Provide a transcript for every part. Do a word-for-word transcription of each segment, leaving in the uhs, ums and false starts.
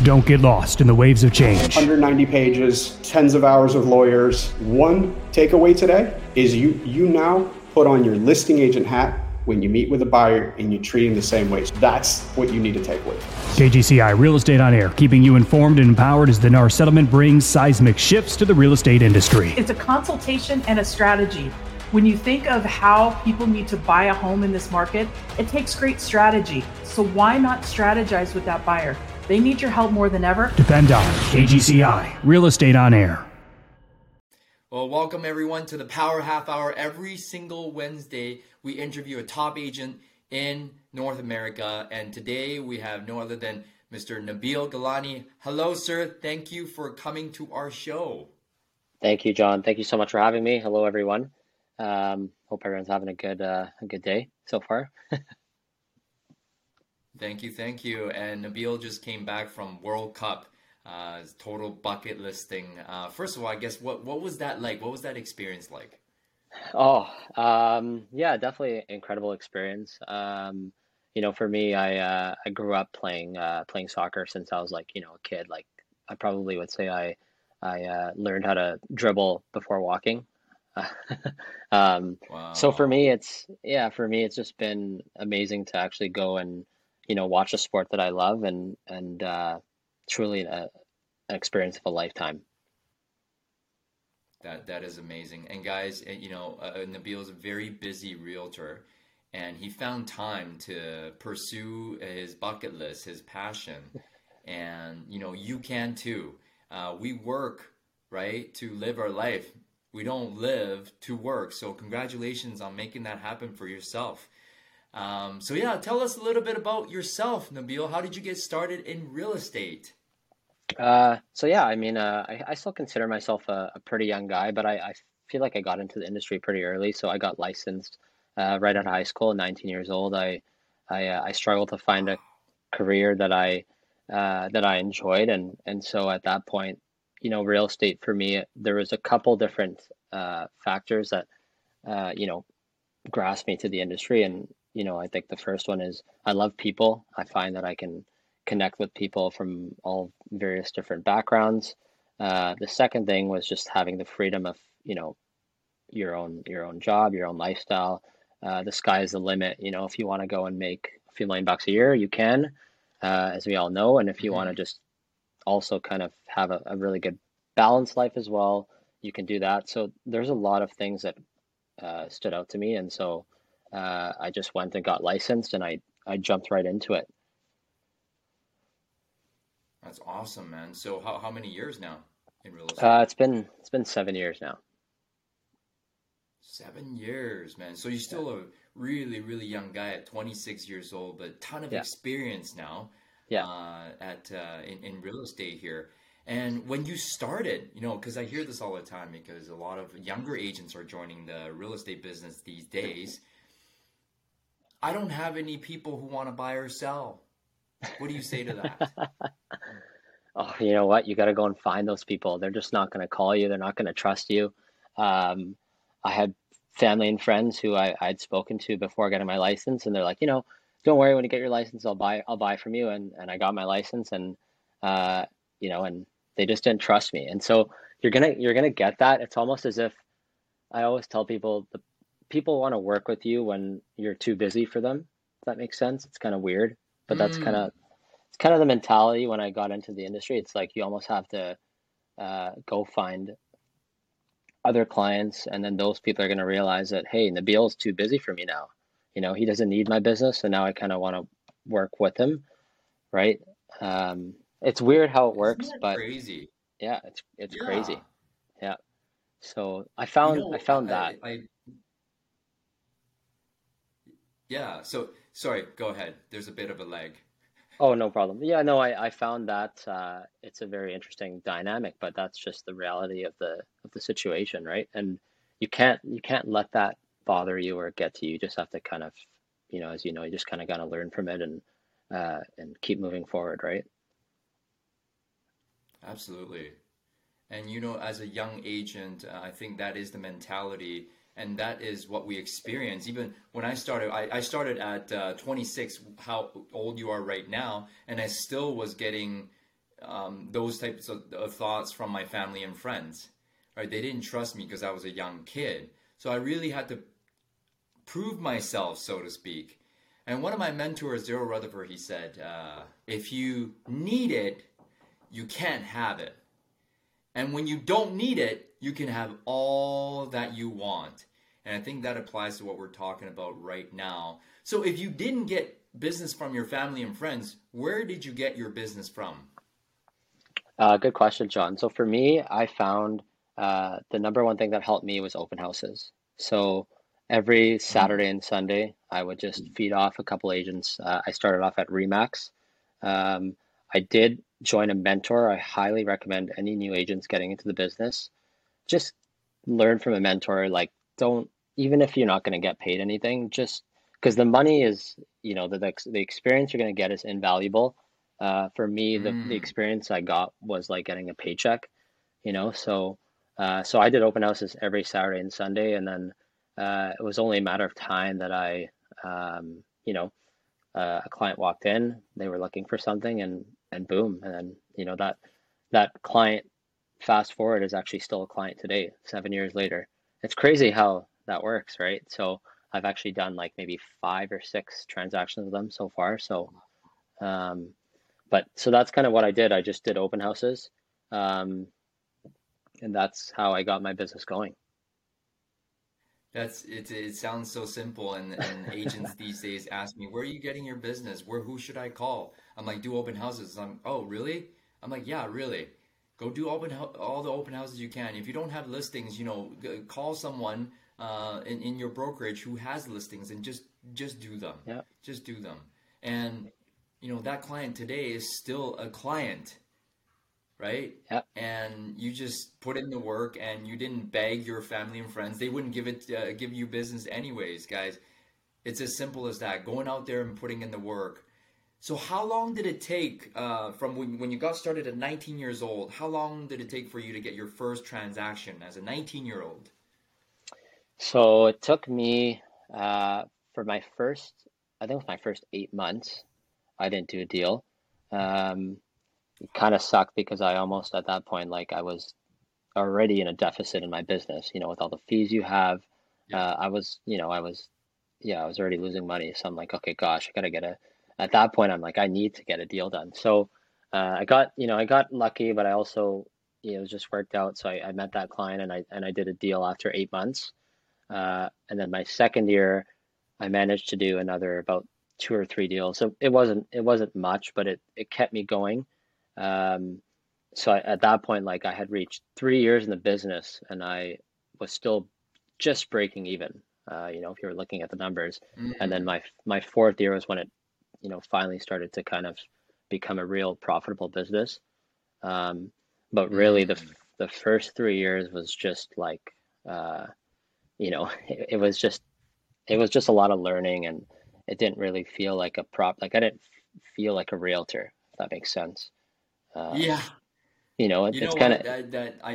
Don't get lost in the waves of change. one hundred ninety pages, tens of hours of lawyers. One takeaway today is you you now put on your listing agent hat when you meet with a buyer and you treat him the same way. So that's what you need to take away. K G C I Real Estate on Air, keeping you informed and empowered as the N A R settlement brings seismic shifts to the real estate industry. It's a consultation and a strategy. When you think of how people need to buy a home in this market, it takes great strategy. So why not strategize with that buyer? They need your help more than ever. Depend on K G C I Real Estate on Air. Well, welcome everyone to the Power Half Hour. Every single Wednesday, we interview a top agent in North America. And today we have no other than Mister Nabil Gilani. Hello, sir. Thank you for coming to our show. Thank you, John. Thank you so much for having me. Hello, everyone. Um, hope everyone's having a good, uh, a good day so far. Thank you, thank you. And Nabil just came back from World Cup, uh, his total bucket listing. Uh, first of all, I guess what what was that like? What was that experience like? Oh, um, yeah, definitely incredible experience. Um, you know, for me, I uh, I grew up playing uh, playing soccer since I was like, you know, a kid. Like, I probably would say I I uh, learned how to dribble before walking. um, Wow. So for me, it's yeah, for me, it's just been amazing to actually go and you know watch a sport that I love and and uh, truly a, an experience of a lifetime. That that is amazing. And guys, you know, uh, Nabil is a very busy realtor, and he found time to pursue his bucket list, his passion, and you know, you can too. Uh, we work, right, to live our life. We don't live to work. So congratulations on making that happen for yourself. Um, so yeah, tell us a little bit about yourself, Nabil. How did you get started in real estate? Uh, so yeah, I mean, uh, I, I still consider myself a, a pretty young guy, but I, I feel like I got into the industry pretty early. So I got licensed uh, right out of high school, nineteen years old. I I, uh, I struggled to find a career that I uh, that I enjoyed, and and so at that point, you know, real estate for me, there was a couple different uh, factors that uh, you know grasped me to the industry, and you know, I think the first one is I love people. I find that I can connect with people from all various different backgrounds. Uh, the second thing was just having the freedom of, you know, your own your own job, your own lifestyle. Uh, the sky is the limit. You know, if you want to go and make a few million bucks a year, you can, uh, as we all know. And if you want to just also kind of have a, a really good balanced life as well, you can do that. So there's a lot of things that uh, stood out to me. And so uh, I just went and got licensed and I, I jumped right into it. That's awesome, man. So how, how many years now in real estate? Uh, it's been it's been seven years now. Seven years, man. So you're still a really, really young guy at twenty-six years old, but a ton of Yeah. experience now Yeah. uh, at uh, in, in real estate here. And when you started, you know, because I hear this all the time because a lot of younger agents are joining the real estate business these days. I don't have any people who want to buy or sell. What do you say to that? Oh, you know what? You got to go and find those people. They're just not going to call you. They're not going to trust you. Um, I had family and friends who I, I'd spoken to before getting my license, and they're like, you know, don't worry, when you get your license, I'll buy, I'll buy from you. And, and I got my license and, uh, you know, and they just didn't trust me. And so you're going to, you're going to get that. It's almost as if I always tell people the people want to work with you when you're too busy for them. If that makes sense. It's kind of weird, but that's kind of, it's kind of the mentality when I got into the industry. It's like you almost have to uh, go find other clients, and then those people are going to realize that, hey, Nabil's too busy for me now. You know, he doesn't need my business, and now I kind of want to work with him, right? Um, it's weird how it works, Isn't that but crazy? yeah, it's it's Yeah. crazy. Yeah. So I You found know, I found I, that. I, I yeah. So sorry, go ahead. There's a bit of a lag. Oh, no problem. Yeah, no, I, I found that uh, it's a very interesting dynamic, but that's just the reality of the of the situation, right? And you can't you can't let that bother you or get to you. You just have to kind of, you know, as you know, you just kind of got to learn from it and uh, and keep moving forward, right? Absolutely. And you know, as a young agent, uh, I think that is the mentality, and that is what we experience. Even when I started, I, I started at uh, twenty-six, how old you are right now, and I still was getting um, those types of, of thoughts from my family and friends, right? They didn't trust me because I was a young kid. So I really had to prove myself, so to speak. And one of my mentors, Daryl Rutherford, he said, uh, if you need it, you can't have it. And when you don't need it, you can have all that you want. And I think that applies to what we're talking about right now. So if you didn't get business from your family and friends, where did you get your business from? Uh, good question, John. So for me, I found uh, the number one thing that helped me was open houses. So every Saturday and Sunday, I would just feed off a couple agents. Uh, I started off at Remax. Um, I did join a mentor. I highly recommend any new agents getting into the business. Just learn from a mentor. Like, don't, even if you're not going to get paid anything, just because the money is, you know, the, the, the experience you're going to get is invaluable. Uh, for me, the, Mm. the experience I got was like getting a paycheck, you know, so, uh, so I did open houses every Saturday and Sunday. And then, uh, it was only a matter of time that I, um, you know, uh, a client walked in, they were looking for something, and, and boom. And then, you know, that, that client, fast forward, is actually still a client today, seven years later. It's crazy how that works, right? So I've actually done like maybe five or six transactions with them so far. So, um, but so that's kind of what I did. I just did open houses. Um, and that's how I got my business going. That's it. It sounds so simple, and, and agents these days ask me, "Where are you getting your business? Where who should I call?" I'm like, "Do open houses." I'm, "Oh, really?" I'm like, "Yeah, really. Go do open all the open houses you can. If you don't have listings, you know, call someone uh, in in your brokerage who has listings, and just just do them. Yeah. Just do them." And you know, that client today is still a client, right? Yeah. And you just put in the work, and you didn't beg your family and friends. They wouldn't give it, uh, give you business anyways, guys. It's as simple as that. Going out there and putting in the work. So how long did it take uh, from when, when you got started at nineteen years old? How long did it take for you to get your first transaction as a nineteen year old? So it took me, uh, for my first, I think it was my first eight months, I didn't do a deal. Um, it kind of sucked because I almost at that point, like I was already in a deficit in my business, you know, with all the fees you have. Yeah. Uh, I was, you know, I was, yeah, I was already losing money. So I'm like, okay, gosh, I gotta get a, at that point, I'm like, I need to get a deal done. So uh, I got, you know, I got lucky, but I also, you know, it was just worked out. So I, I met that client, and I, and I did a deal after eight months. Uh, and then my second year, I managed to do another about two or three deals. So it wasn't it wasn't much, but it it kept me going. Um, so I, at that point, like I had reached three years in the business, and I was still just breaking even. Uh, you know, if you were looking at the numbers. Mm. And then my my fourth year was when it, you know, finally started to kind of become a real profitable business. Um, but really, the Mm. the first three years was just like, uh, you know, it, it was just it was just a lot of learning, and it didn't really feel like a prop, like I didn't feel like a realtor, if that makes sense. Uh, Yeah. you know, it, You it's know kind what? of, That, that I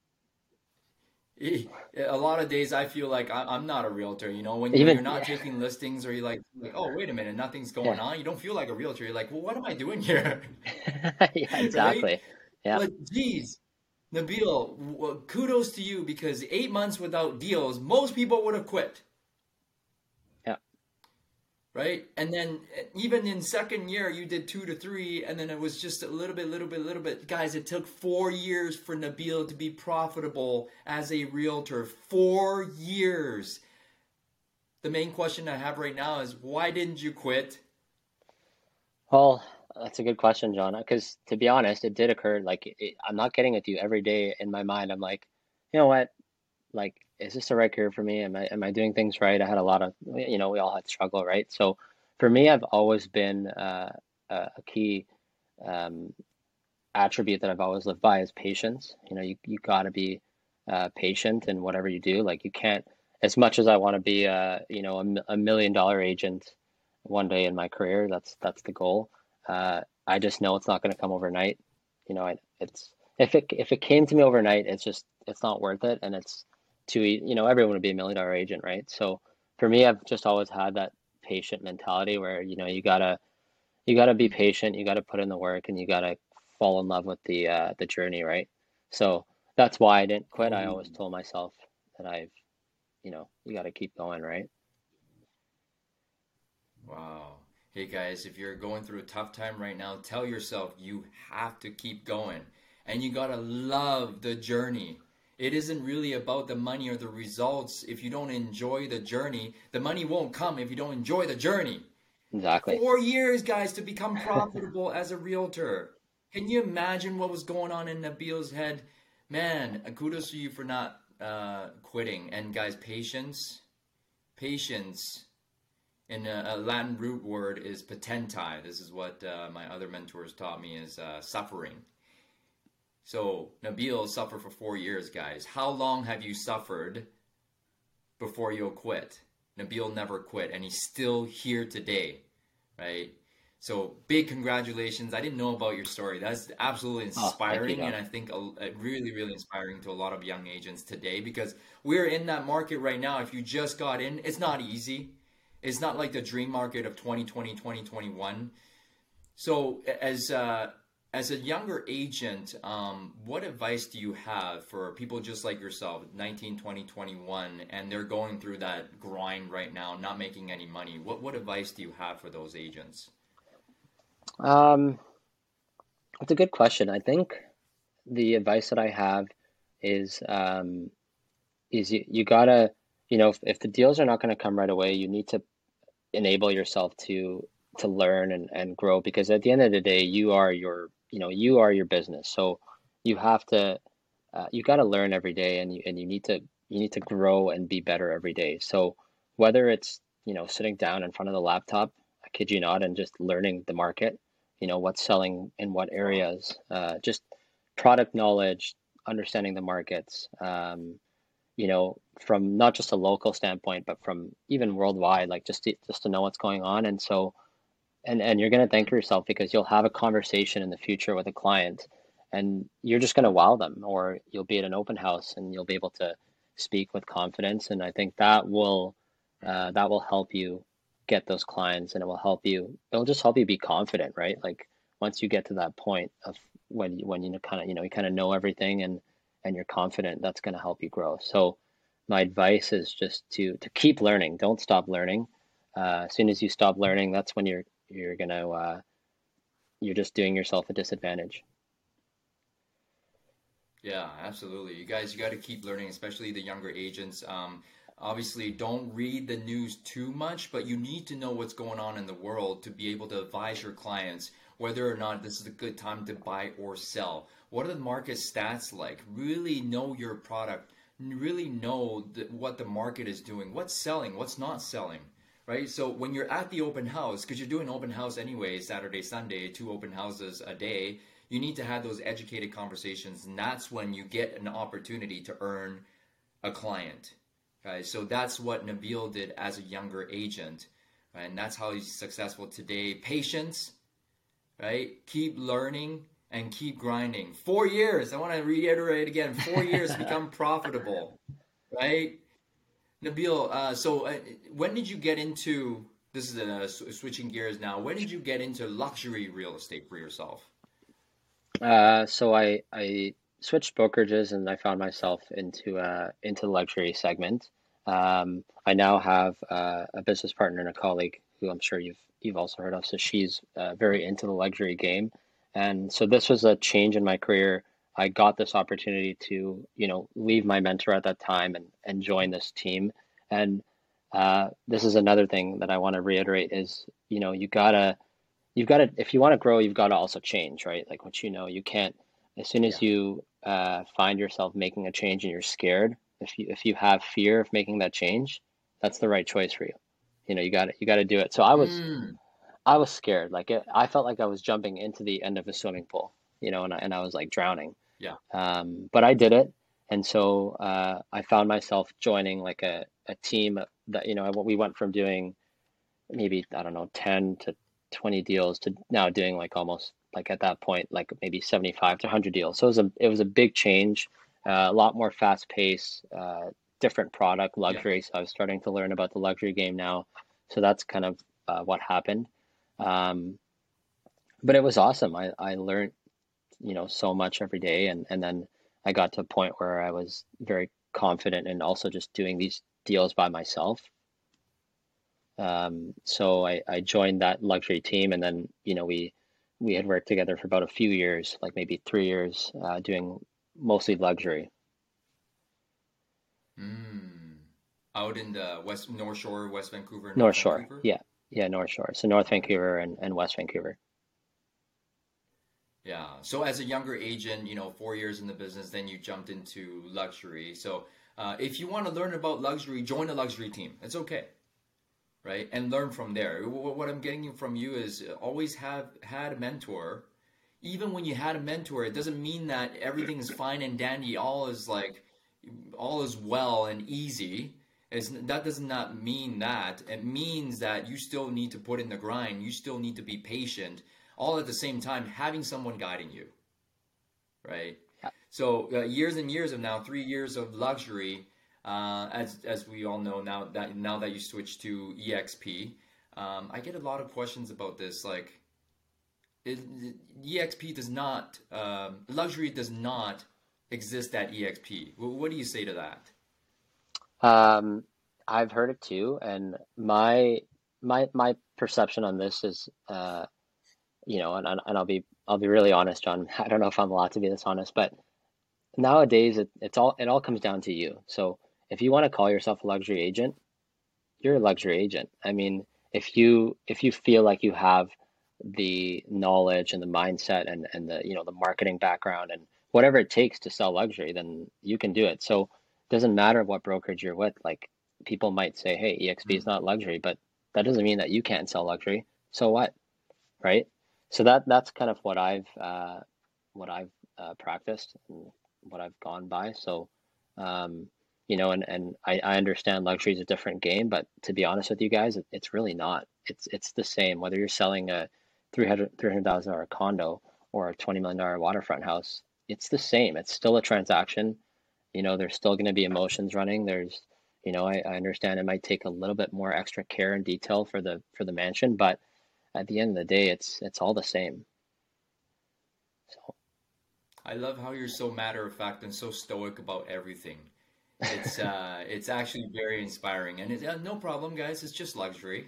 a lot of days I feel like I, I'm not a realtor. You know, when, when even, you're not yeah, taking listings, or you're like, like, oh, wait a minute, nothing's going yeah, on. You don't feel like a realtor. You're like, well, what am I doing here? yeah, Right? exactly. Yeah, Like, geez, Nabil, w- kudos to you, because eight months without deals, most people would have quit. yeah, Right? And then uh, even in second year, you did two to three, and then it was just a little bit, little bit, little bit. Guys, it took four years for Nabil to be profitable as a realtor. Four years. The main question I have right now is, why didn't you quit? well, that's a good question, John, because to be honest, it did occur, like, it, I'm not getting it to you every day in my mind. I'm like, you know what, like, is this the right career for me? Am I am I doing things right? I had a lot of, you know, we all had struggle, right? So for me, I've always been uh, a a key um, attribute that I've always lived by is patience. You know, you you got to be uh, patient in whatever you do. Like, you can't, as much as I want to be a, you know, a, mi- a million dollar agent one day in my career, that's that's the goal. Uh, I just know it's not going to come overnight. You know, I, it's if it if it came to me overnight, it's just it's not worth it, and it's too ea- you know, everyone would be a million dollar agent, right? So for me, I've just always had that patient mentality where, you know, you gotta you gotta be patient, you gotta put in the work, and you gotta fall in love with the uh, the journey, right? So that's why I didn't quit. I Oh, always told myself that I've, you know, you got to keep going, right? wow. Hey guys, if you're going through a tough time right now, tell yourself you have to keep going. And you gotta love the journey. It isn't really about the money or the results. If you don't enjoy the journey, the money won't come if you don't enjoy the journey. Exactly. Four years, guys, to become profitable as a realtor. Can you imagine what was going on in Nabil's head? Man, kudos to you for not uh, quitting. And guys, patience, patience. In a, a Latin root word is patenti. This is what uh, my other mentors taught me is uh, suffering. So Nabil suffered for four years, guys. How long have you suffered before you'll quit? Nabil never quit, and he's still here today, right? So big congratulations. I didn't know about your story. That's absolutely Oh, thank you, inspiring, and Doc. I think a, a really, really inspiring to a lot of young agents today because we're in that market right now. If you just got in, it's not easy. It's not like the dream market of twenty twenty, twenty twenty-one. So as uh, as a younger agent, um, what advice do you have for people just like yourself, nineteen, twenty, twenty-one, and they're going through that grind right now, not making any money? What what advice do you have for those agents? Um, it's a good question. I think the advice that I have is um, is you, you gotta, you know, if, if the deals are not going to come right away, you need to enable yourself to to learn and, and grow because at the end of the day, you are your, you know, you are your business. So you have to, uh, you got to learn every day and you, and you need to, you need to grow and be better every day. So whether it's, you know, sitting down in front of the laptop, I kid you not, and just learning the market, you know, what's selling in what Wow. areas, uh, just product knowledge, understanding the markets, um, you know, from not just a local standpoint, but from even worldwide, like just to, just to know what's going on. And so, and and you're going to thank yourself because you'll have a conversation in the future with a client, and you're just going to wow them, or you'll be at an open house and you'll be able to speak with confidence. And I think that will uh, that will help you get those clients, and it will help you. It'll just help you be confident, right? Like once you get to that point of when you when you kind of you know you kind of know everything and and you're confident, that's going to help you grow. So my advice is just to to keep learning. Don't stop learning. Uh, as soon as you stop learning, that's when you're you're gonna uh, you're just doing yourself a disadvantage. Yeah, absolutely. You guys, you got to keep learning, especially the younger agents. Um, obviously, don't read the news too much, but you need to know what's going on in the world to be able to advise your clients whether or not this is a good time to buy or sell. What are the market stats like? Really know your product. Really know the, what the market is doing, what's selling, what's not selling. Right? So when you're at the open house, because you're doing open house anyway, Saturday, Sunday, two open houses a day, you need to have those educated conversations, and that's when you get an opportunity to earn a client. Right? So that's what Nabil did as a younger agent, right? And that's how he's successful today. Patience, right? Keep learning and keep grinding. Four years. I want to reiterate again. Four years to become profitable, right? Nabil, uh, so uh, when did you get into this? Is uh, switching gears now. When did you get into luxury real estate for yourself? Uh, so I I switched brokerages and I found myself into uh into the luxury segment. Um, I now have uh, a business partner and a colleague who I'm sure you've you've also heard of. So she's uh, very into the luxury game, and so this was a change in my career. I got this opportunity to you know leave my mentor at that time and and join this team. And uh, this is another thing that I want to reiterate is you know you gotta you've got to if you want to grow you've got to also change, right? Like what you know you can't as soon as Yeah. you uh, find yourself making a change and you're scared, if you if you have fear of making that change, that's the right choice for you. You know you got to you got to do it. So i was Mm, i was scared, like it, I felt like I was jumping into the end of a swimming pool, you know and I, and I was like drowning. yeah. Um, but I did it. And so uh, I found myself joining like a, a team that you know we went from doing maybe I don't know ten to twenty deals to now doing like almost like at that point like maybe seventy-five to one hundred deals. So it was a it was a big change, uh, a lot more fast pace, uh, different product, Yeah. luxury. So I was starting to learn about the luxury game now. So that's kind of uh, what happened. Um, but it was awesome. I I learned you know, so much every day. And, and then I got to a point where I was very confident in also just doing these deals by myself. Um, so I, I joined that luxury team, and then, you know, we, we had worked together for about a few years, like maybe three years, uh, doing mostly luxury. Mm. Out in the West North Shore, West Vancouver, North, North Shore. Vancouver? Yeah. Yeah. North Shore. So North Vancouver and, and West Vancouver. Yeah. So as a younger agent, you know, four years in the business, then you jumped into luxury. So uh, if you want to learn about luxury, join a luxury team. It's okay. Right? And learn from there. What I'm getting from you is always have had a mentor. Even when you had a mentor, it doesn't mean that everything is fine and dandy. All is like, all is well and easy. It's, that does not mean that. It means that you still need to put in the grind. You still need to be patient. All at the same time, having someone guiding you. Right? Yeah. So uh, years and years of now, three years of luxury. Uh, as as we all know now that now that you switch to E X P, um, I get a lot of questions about this. Like, it, E X P does not um, luxury does not exist at E X P. What do you say to that? Um, I've heard it too, and my my my perception on this is, uh, you know, and and I'll be I'll be really honest, John. I don't know if I'm allowed to be this honest, but nowadays it, it's all it all comes down to you. So if you want to call yourself a luxury agent, you're a luxury agent. I mean, if you if you feel like you have the knowledge and the mindset and and the, you know, the marketing background and whatever it takes to sell luxury, then you can do it. So it doesn't matter what brokerage you're with. Like, people might say, hey, E X P is not luxury, but that doesn't mean that you can't sell luxury. So what? Right? So that that's kind of what I've uh, what I've uh, practiced and what I've gone by. So um, you know, and, and I, I understand luxury is a different game, but to be honest with you guys, it, it's really not. It's it's the same, whether you're selling a three hundred thousand dollars condo or a twenty million dollars waterfront house. It's the same. It's still a transaction. You know, there's still going to be emotions running. There's, you know, I, I understand it might take a little bit more extra care and detail for the for the mansion, but at the end of the day, it's it's all the same. So I love how you're so matter of fact and so stoic about everything. It's uh, it's actually very inspiring, and it's uh, no problem, guys. It's just luxury.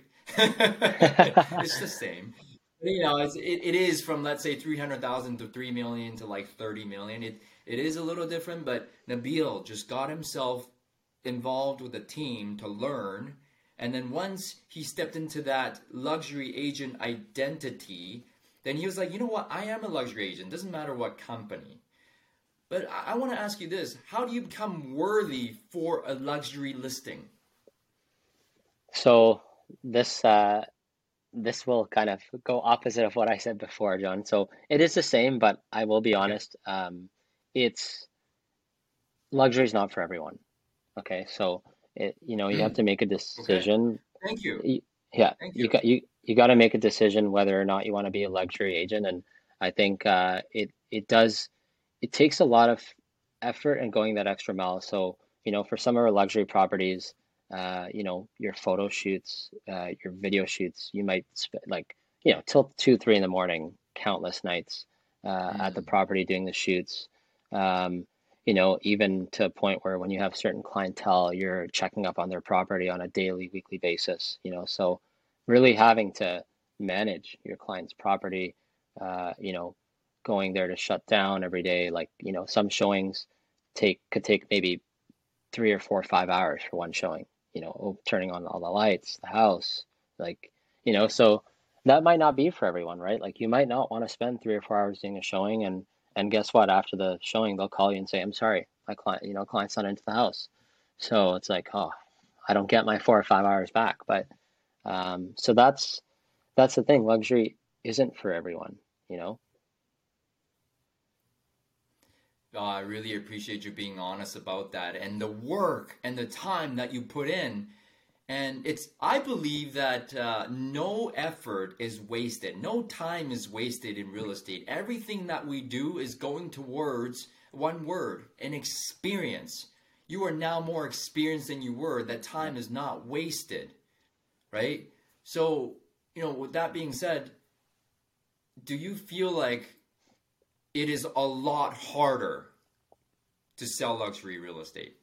It's the same. You know, it's, it, it is from, let's say, three hundred thousand to three million to like thirty million. It it is a little different, but Nabil just got himself involved with a team to learn, and then once he stepped into that luxury agent identity, then he was like, you know what? I am a luxury agent. Doesn't matter what company. But I want to ask you this. How do you become worthy for a luxury listing? So this uh, this will kind of go opposite of what I said before, John. So it is the same, but I will be honest. Um, it's luxury is not for everyone. Okay, so it you know you Mm. have to make a decision. Thank you. You- Yeah, Thank you you. got you you got to make a decision whether or not you want to be a luxury agent, and I think uh, it it does. It takes a lot of effort and going that extra mile. So, you know, for some of our luxury properties, uh, you know, your photo shoots, uh, your video shoots, you might spend like, you know, till two, three in the morning, countless nights uh, at the Mm. property doing the shoots. Um, you know, even to a point where when you have certain clientele, you're checking up on their property on a daily, weekly basis, you know, so really having to manage your client's property, uh, you know, going there to shut down every day. Like, you know, some showings take could take maybe three or four or five hours for one showing, you know, o- turning on all the lights, the house, like, you know, so that might not be for everyone, right? Like, you might not want to spend three or four hours doing a showing, and and guess what? After the showing, they'll call you and say, I'm sorry, my client, you know, client's not into the house. So it's like, oh, I don't get my four or five hours back. But um, so that's that's the thing. Luxury isn't for everyone, you know. Oh, I really appreciate you being honest about that and the work and the time that you put in. And it's, I believe that uh, no effort is wasted. No time is wasted in real estate. Everything that we do is going towards one word, an experience. You are now more experienced than you were. That time is not wasted, right? So, you know, with that being said, do you feel like it is a lot harder to sell luxury real estate?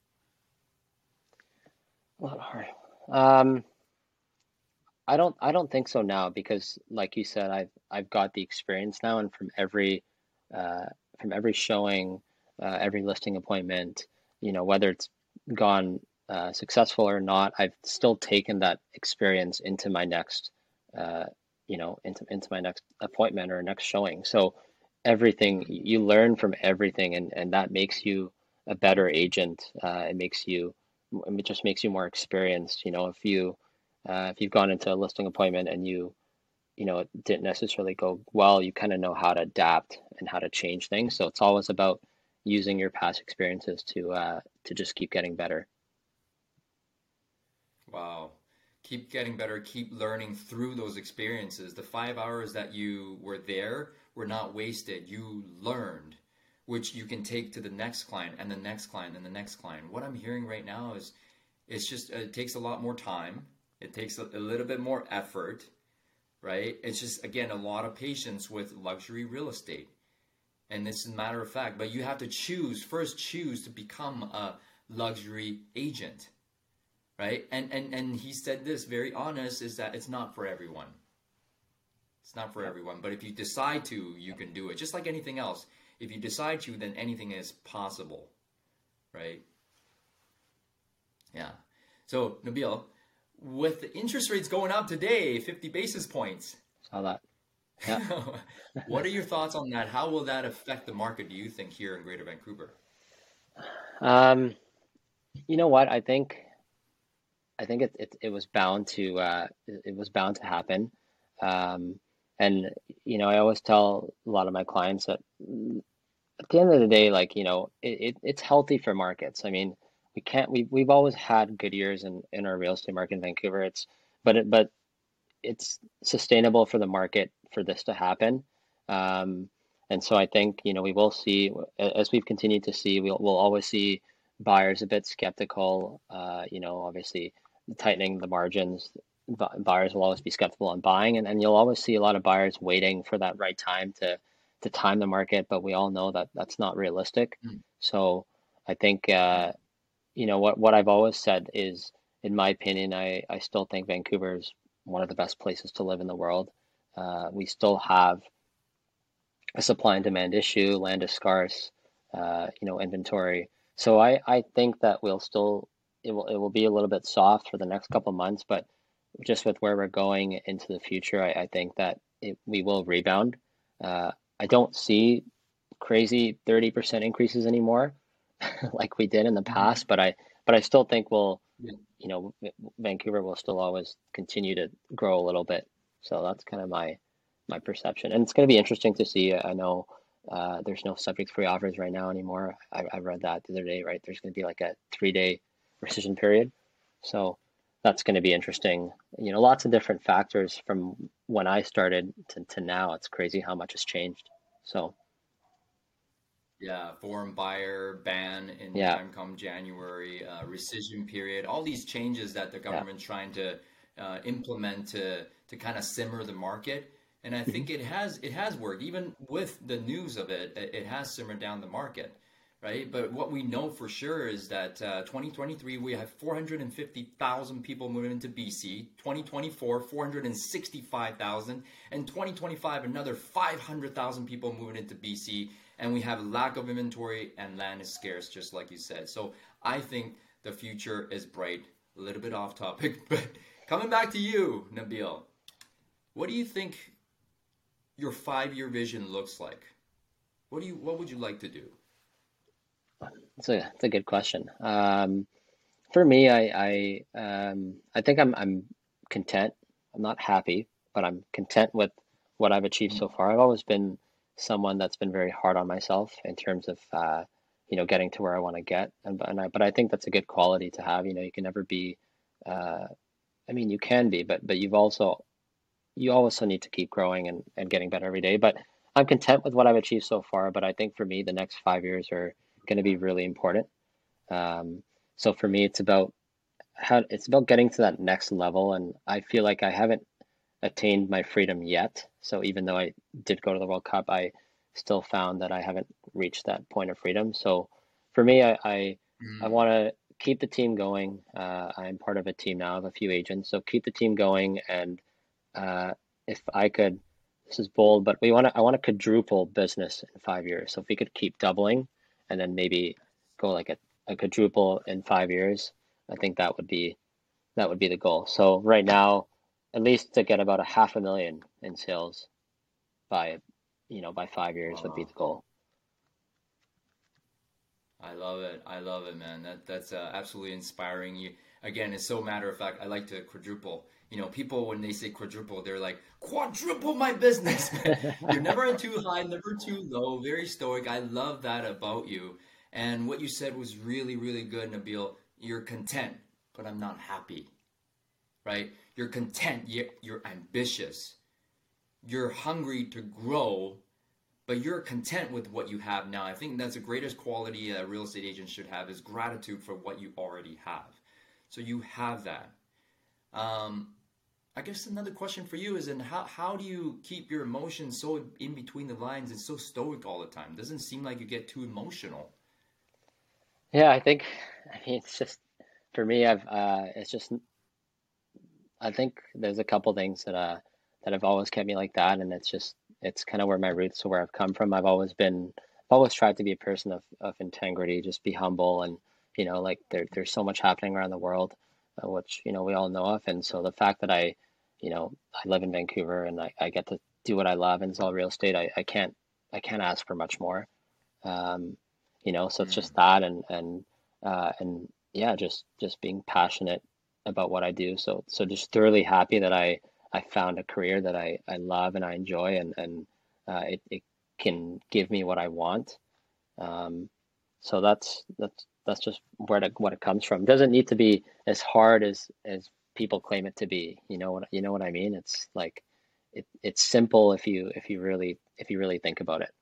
A lot harder. Um, I don't I don't think so now because like you said, I've I've got the experience now, and from every uh, from every showing, uh, every listing appointment, you know, whether it's gone uh, successful or not, I've still taken that experience into my next uh, you know, into into my next appointment or next showing. So everything you learn from everything, and and that makes you a better agent. Uh, it makes you it just makes you more experienced. You know, if you uh, if you've gone into a listing appointment and you you know it didn't necessarily go well, you kind of know how to adapt and how to change things. So it's always about using your past experiences to uh, to just keep getting better. Wow. Keep getting better, keep learning through those experiences. The five hours that you were there were not wasted. You learned, which you can take to the next client and the next client and the next client. What I'm hearing right now is it's just, it takes a lot more time. It takes a, a little bit more effort, right? It's just, again, a lot of patience with luxury real estate. And this is a matter of fact, but you have to choose, first choose to become a luxury agent. Right? And, and and he said this, very honest, is that it's not for everyone. It's not for everyone. But if you decide to, you can do it. Just like anything else. If you decide to, then anything is possible. Right? Yeah. So, Nabil, with the interest rates going up today, fifty basis points. Saw that. Yeah. What are your thoughts on that? How will that affect the market, do you think, here in Greater Vancouver? Um, you know what? I think I think it, it, it was bound to uh, it was bound to happen, um, and you know I always tell a lot of my clients that at the end of the day, like you know, it, it it's healthy for markets. I mean, we can't we we've always had good years in, in our real estate market in Vancouver. It's but it, but it's sustainable for the market for this to happen, um, and so I think you know we will see as we've continued to see we'll we'll always see buyers a bit skeptical. Uh, you know, obviously. Tightening the margins, buyers will always be skeptical on buying, and, and you'll always see a lot of buyers waiting for that right time to to time the market, but we all know that that's not realistic. Mm. So I think uh, you know what what I've always said is, in my opinion, I, I still think Vancouver is one of the best places to live in the world. Uh, we still have a supply and demand issue, land is scarce, uh, you know, inventory. So I, I think that we'll still It will it will be a little bit soft for the next couple of months, but just with where we're going into the future, I, I think that it, we will rebound. Uh, I don't see crazy thirty percent increases anymore, like we did in the past, but I but I still think we'll, yeah. you know, Vancouver will still always continue to grow a little bit. So that's kind of my my perception, and it's going to be interesting to see. I know uh, there's no subject free offers right now anymore. I, I read that the other day. Right, there's going to be like a three day rescission period. So that's going to be interesting. You know, lots of different factors from when I started to, to now. It's crazy how much has changed. So yeah, foreign buyer ban in yeah. time come January, uh, rescission period, all these changes that the government's yeah. trying to uh, implement to to kind of simmer the market. And I think it has it has worked. Even with the news of it, it has simmered down the market. Right, but what we know for sure is that uh, twenty twenty-three we have four hundred fifty thousand people moving into B C. twenty twenty-four, four hundred sixty-five thousand, and twenty twenty-five another five hundred thousand people moving into B C. And we have lack of inventory and land is scarce, just like you said. So I think the future is bright. A little bit off topic, but coming back to you, Nabil, what do you think your five-year vision looks like? What do you what would you like to do? It's a, it's a good question. Um, for me, I I, um, I think I'm I'm content. I'm not happy, but I'm content with what I've achieved so far. I've always been someone that's been very hard on myself in terms of uh, you know getting to where I want to get, and, and I, but I think that's a good quality to have. You know, you can never be. Uh, I mean, you can be, but but you've also you also need to keep growing and, and getting better every day. But I'm content with what I've achieved so far. But I think for me, the next five years are going to be really important. Um, so for me, it's about how it's about getting to that next level. And I feel like I haven't attained my freedom yet. So even though I did go to the World Cup, I still found that I haven't reached that point of freedom. So for me, I I, Mm. I want to keep the team going. Uh, I'm part of a team now of a few agents, so keep the team going. And uh, if I could, this is bold, but we want to. I want to quadruple business in five years. So if we could keep doubling, and then maybe go like a, a quadruple in five years, I think that would be that would be the goal. So right now, at least to get about a half a million in sales by, you know, by five years Wow. would be the goal. I love it. I love it, man. That that's uh, absolutely inspiring. You again, it's so matter of fact. I like to quadruple. You know, people when they say quadruple, they're like quadruple my business. You're never too high, never too low. Very stoic. I love that about you. And what you said was really, really good, Nabil. You're content, but I'm not happy. Right? You're content. You're, you're ambitious. You're hungry to grow. But you're content with what you have now. I think that's the greatest quality a real estate agent should have is gratitude for what you already have. So you have that. Um, I guess another question for you is, and how, how do you keep your emotions so in between the lines and so stoic all the time? Doesn't seem like you get too emotional. Yeah, I think, I mean, it's just, for me, I've, uh, it's just, I think there's a couple things that, uh, that have always kept me like that. And it's just, it's kind of where my roots are, where I've come from. I've always been, I've always tried to be a person of, of integrity, just be humble. And, you know, like there, there's so much happening around the world, uh, which, you know, we all know of. And so the fact that I, you know, I live in Vancouver and I, I get to do what I love and sell real estate, I, I can't, I can't ask for much more. Um, you know, so it's just that and, and, uh, and yeah, just, just being passionate about what I do. So, so just thoroughly happy that I, I found a career that I, I love and I enjoy and, and uh, it, it can give me what I want. Um, so that's, that's, that's just where it, what it comes from. It doesn't need to be as hard as, as people claim it to be. You know what, you know what I mean? It's like, it, it's simple if you, if you really, if you really think about it.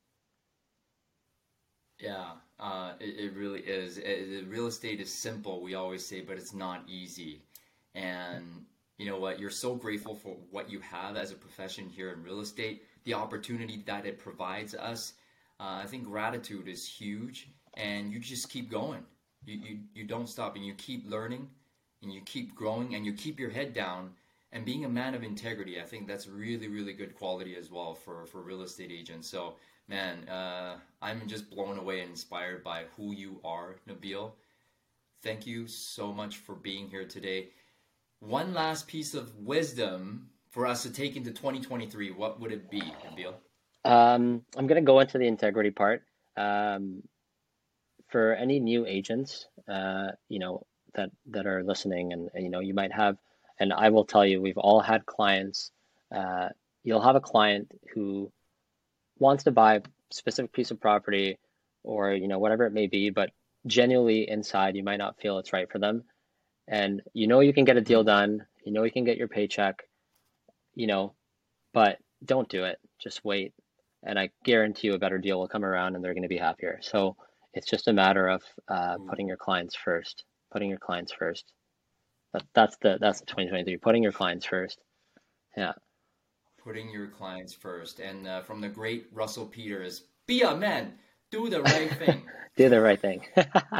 Yeah, uh, it, it really is. It, it, real estate is simple, we always say, but it's not easy. And you know what? You're so grateful for what you have as a profession here in real estate, the opportunity that it provides us. Uh, I think gratitude is huge, and you just keep going. You, you you don't stop, and you keep learning, and you keep growing, and you keep your head down, and being a man of integrity. I think that's really, really good quality as well for, for real estate agents. So, man, uh, I'm just blown away and inspired by who you are, Nabil. Thank you so much for being here today. One last piece of wisdom for us to take into twenty twenty-three, what would it be, Nabil? Um, I'm going to go into the integrity part. Um, for any new agents, uh, you know, that, that are listening and, and, you know, you might have, and I will tell you, we've all had clients, uh, you'll have a client who wants to buy a specific piece of property or, you know, whatever it may be, but genuinely inside, you might not feel it's right for them. And you know you can get a deal done, you know you can get your paycheck, you know, but don't do it. Just wait. And I guarantee you a better deal will come around and they're going to be happier. So it's just a matter of uh, putting your clients first, putting your clients first. That, that's the that's the twenty twenty-three, putting your clients first. Yeah. Putting your clients first. And uh, from the great Russell Peters, be a man, do the right thing. Do the right thing.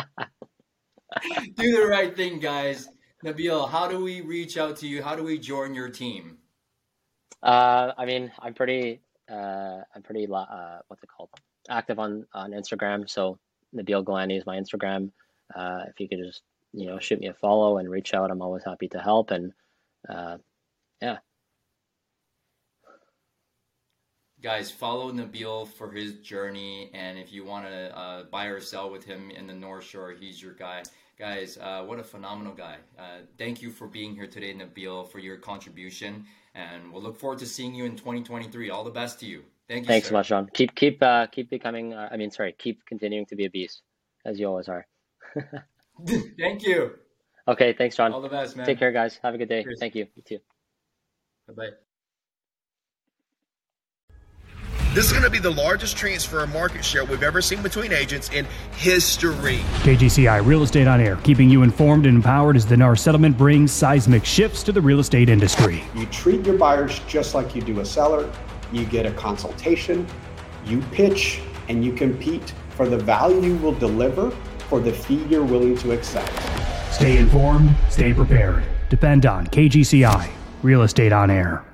Do the right thing, guys. Nabil, how do we reach out to you? How do we join your team? Uh, I mean, I'm pretty, uh, I'm pretty, uh, what's it called? Active on, on Instagram. So Nabil Gilani is my Instagram. Uh, if you could just, you know, shoot me a follow and reach out, I'm always happy to help. And uh, yeah. Guys, follow Nabil for his journey, and if you want to uh, buy or sell with him in the North Shore, he's your guy. Guys, uh, what a phenomenal guy. Uh, thank you for being here today, Nabil, for your contribution, and we'll look forward to seeing you in twenty twenty-three. All the best to you. Thank you, Thanks sir. so much, Sean. Keep, keep, uh, keep becoming, uh, I mean, sorry, keep continuing to be a beast, as you always are. Thank you. Okay, thanks, Sean. All the best, man. Take care, guys. Have a good day. Cheers. Thank you. You too. Bye-bye. This is going to be the largest transfer of market share we've ever seen between agents in history. K G C I Real Estate on Air, keeping you informed and empowered as the N A R settlement brings seismic shifts to the real estate industry. You treat your buyers just like you do a seller. You get a consultation. You pitch and you compete for the value you will deliver for the fee you're willing to accept. Stay informed, stay prepared. Depend on K G C I, Real Estate On Air.